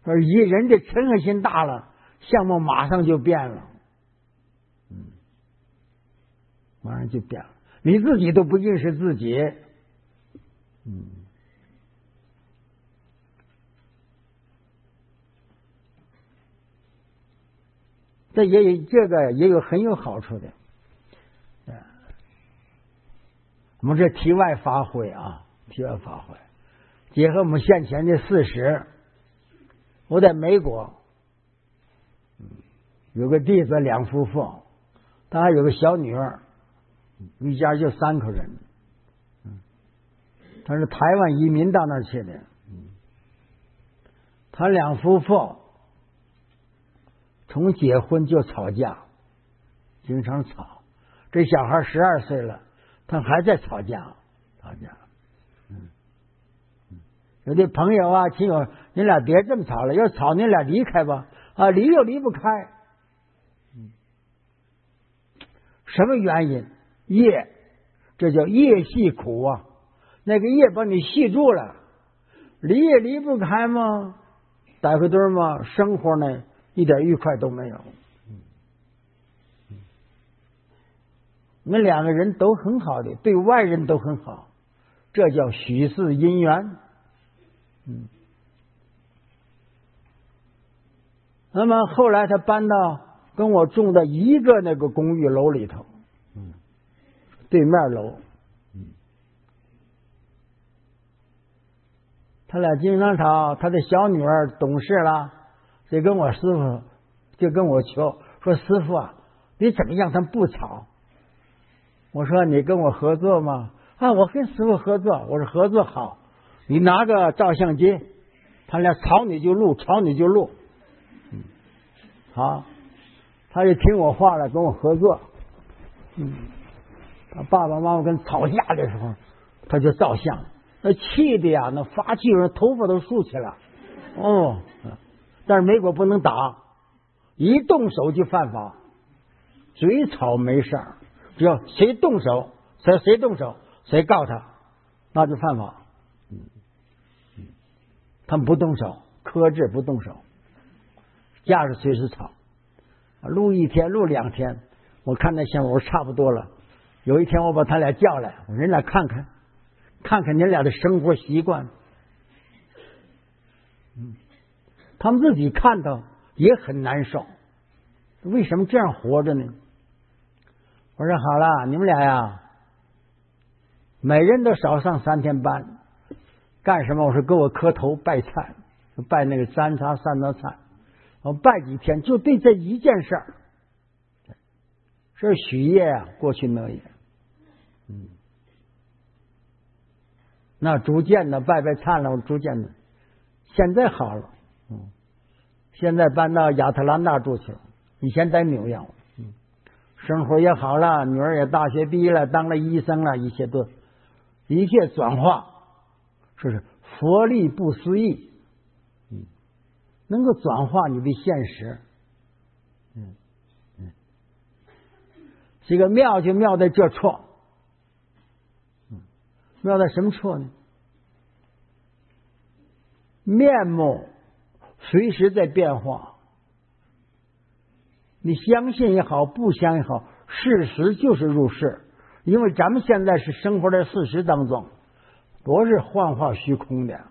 说一人的嗔恨心大了，相貌马上就变了，马上就变了，你自己都不认识自己，这个也有很有好处的。我们这题外发挥啊，题外发挥，结合我们现前的事实。我在美国有个弟子两夫妇，他还有个小女儿，一家就3口人。他是台湾移民到那儿去的。他两夫妇从结婚就吵架，经常吵。这小孩12岁了，他还在吵架。有的朋友啊，亲友，你俩别这么吵了，要吵你俩离开吧。啊，离又离不开。什么原因？业，这叫业系苦啊。那个业把你系住了，离也离不开吗？逮回堆吗？生活呢，一点愉快都没有。我们2个人都很好的，对外人都很好，这叫许世姻缘。那么后来他搬到跟我住的一个那个公寓楼里头，对面楼，他俩经常吵，他的小女儿懂事了，就跟我师傅就跟我求说，师傅啊，你怎么让他们不吵？我说你跟我合作吗？啊，我跟师傅合作。我说合作好，你拿个照相机，他俩吵你就录，吵你就录。好，他就听我话了，跟我合作。他爸爸妈妈跟吵架的时候，他就照相，那气的呀，那发气人头发都竖起来。但是美国不能打，一动手就犯法。嘴吵没事儿，只要谁动手，谁动手，谁告他，那就犯法。他们不动手，克制不动手，架着随时吵，录1天录2天，我看那项目我说差不多了。有一天我把他俩叫来，我说你俩看看你俩的生活习惯。他们自己看到也很难受，为什么这样活着呢？我说好了，你们俩呀，每人都少上3天班，干什么？我说给我磕头拜忏，拜那个3叉3道忏，我拜几天，就对这一件事儿。这是许业啊，过去没有。那逐渐的拜忏了，逐渐的，现在好了。现在搬到亚特兰大住去了，以前在纽约。生活也好了，女儿也大学毕业了，当了医生了，一切转化，这是佛力不思议，能够转化你的现实。这个妙就妙在这处，妙在什么处呢？面目随时在变化，你相信也好，不相信也好，事实就是如是。因为咱们现在是生活在事实当中，都是幻化虚空的。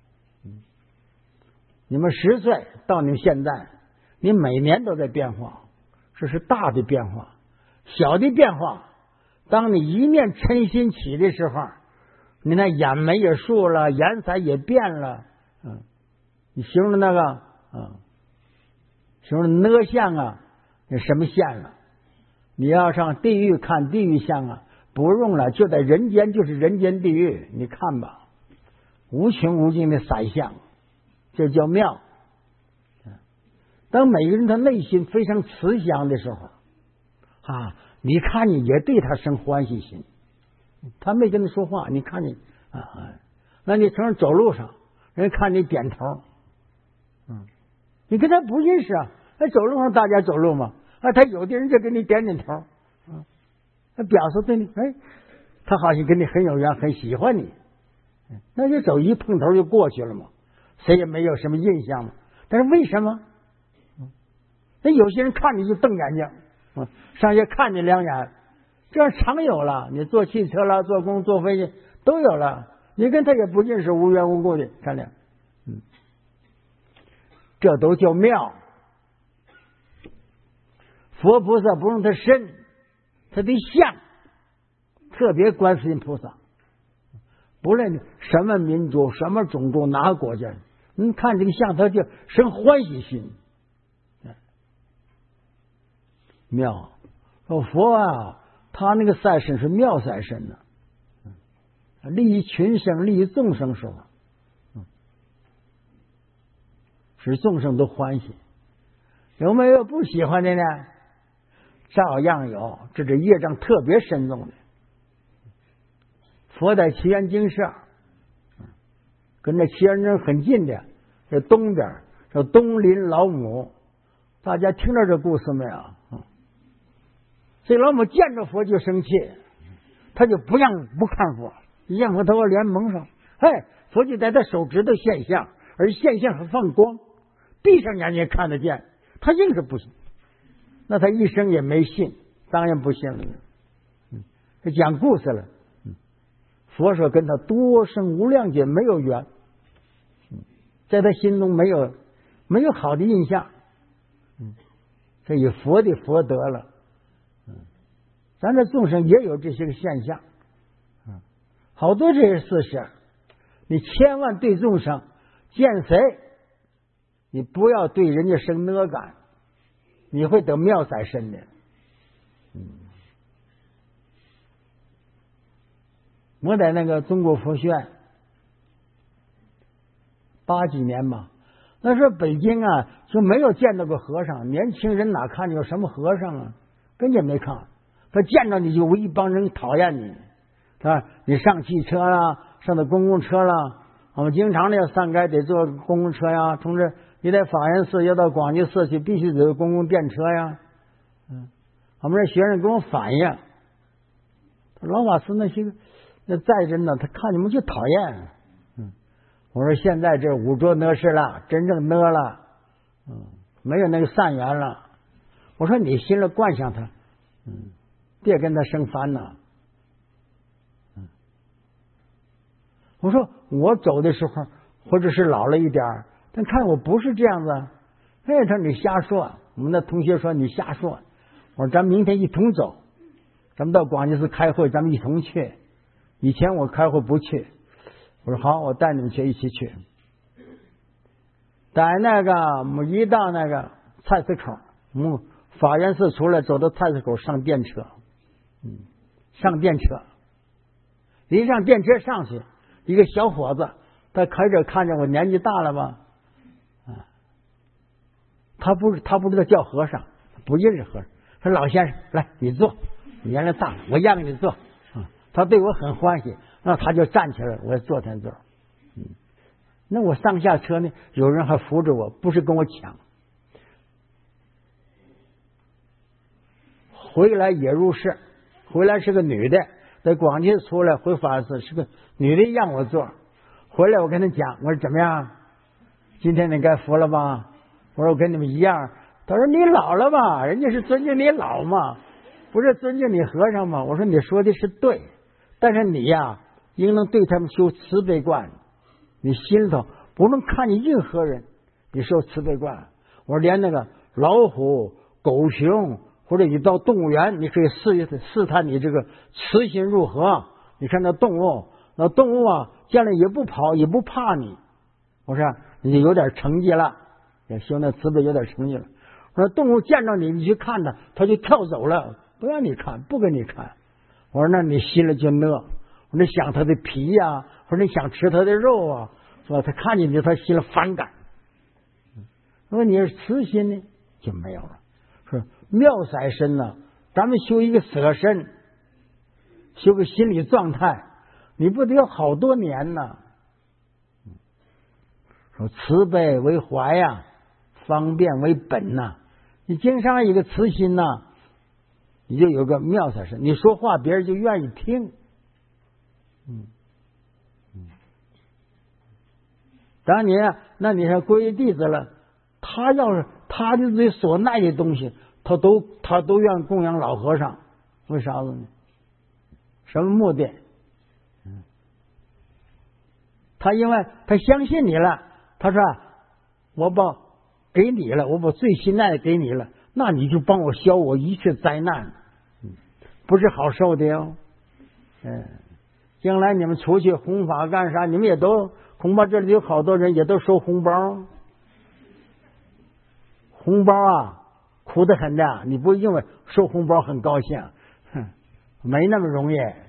你们10岁到你们现在，你每年都在变化，这是大的变化。小的变化，当你一念嗔心起的时候，你那眼眉也竖了，颜色也变了。你形容那个形容那相啊，那什么相啊？你要上地狱看地狱相啊，不用了，就在人间就是人间地狱，你看吧，无穷无尽的色相，这叫妙。当每个人的内心非常慈祥的时候你看你也对他生欢喜心，他没跟你说话，你看你那你从走路上，人看你点头，你跟他不认识啊，那走路上大家走路嘛，他有的人就给你点头，他表示对你，他好像跟你很有缘，很喜欢你，那就走一碰头就过去了嘛，谁也没有什么印象嘛。 但是为什么？那有些人看你就瞪眼睛，上学看你两眼，这样常有了。你坐汽车了，坐飞机都有了，你跟他也不认识，无缘无故的看见，这都叫妙。佛菩萨不用他身，他的相，特别观世音菩萨，不论什么民族、什么种族、哪个国家，你看这个相，他就生欢喜心。妙，说佛啊，他那个赛身是妙赛身呢，利益群生、利益众生说，使众生都欢喜。有没有不喜欢的呢？照样有，这是业障特别深重的。佛在祇园精舍，跟这祇园精很近的，这东边叫东林老母，大家听到这故事没有？这老母见着佛就生气，他就不看佛，一看佛他把脸蒙上，佛就在他手指头现象，而现象还放光，闭上眼睛看得见，他硬是不信，那他一生也没信，当然不信了。这讲故事了。佛说跟他多生无量劫没有缘，在他心中没有好的印象，这以佛的佛德了。咱这众生也有这些个现象，好多这些事实，你千万对众生见谁，你不要对人家生哪感，你会得妙赛身的。我在那个中国佛学院80几年吧，那时候北京啊就没有见到过和尚，年轻人哪看见有什么和尚啊，根本没看。他见着你就一帮人讨厌你，你上汽车啦，上的公共车啦，我们经常的上街得坐公共车呀，同志你在法源寺要到广济寺去，必须得有公共电车呀。我们这学生跟我反映，老法师那些个那在人呢，他看你们就讨厌。我说现在这五浊呢是了，真正呢了，没有那个善缘了。我说你心里惯想他，别跟他生烦恼。我说我走的时候，或者是老了一点，但看我不是这样子。他说你瞎说。我们的同学说你瞎说。我说咱明天一同走，咱们到广济寺开会，咱们一同去。以前我开会不去，我说好，我带你们去，一起去。在那个我们一到那个菜市口，法源寺出来，走到菜市口上电车，上电车，一上电车上去，一个小伙子，他开着看着我年纪大了吧，他不知道叫和尚，不认识和尚，说老先生来你坐，你年龄大了，我让你坐。他对我很欢喜，那他就站起来，我坐他这儿。那我上下车呢，有人还扶着我，不是跟我抢。回来也入室，回来是个女的，在广济出来回法寺是个女的让我坐。回来我跟他讲，我说怎么样？今天你该服了吧？我说我跟你们一样。他说你老了吧？人家是尊敬你老嘛，不是尊敬你和尚嘛。我说你说的是对。但是你呀，应当对他们修慈悲观，你心里头不能看见任何人，你修慈悲观。我说连那个老虎、狗熊，或者你到动物园，你可以试探你这个慈心如何。你看那动物啊，见了也不跑，也不怕你。我说你有点成绩了，修那慈悲有点成绩了。我说动物见到你，你去看它，它就跳走了，不让你看，不给你看。我说那你心里就乐，我说你想他的皮呀，或者你想吃他的肉啊，说他看见你，他心里反感。如果你是慈心呢，就没有了。说妙赛身呢，咱们修一个舍身，修个心理状态，你不得有好多年呢。说慈悲为怀呀，方便为本呐。你经常一个慈心呐，你就有个妙赛身，你说话别人就愿意听。当你那你是皈依弟子了， 他要是他的这所爱的东西，他都愿供养老和尚，为啥子呢？什么目的？他因为他相信你了，他说我给你了，我把最心爱的给你了，那你就帮我消我一切灾难，不是好受的哟。将来你们出去弘法干啥，你们也都恐怕这里有好多人也都收红包，红包啊苦得很的，你不因为收红包很高兴，没那么容易。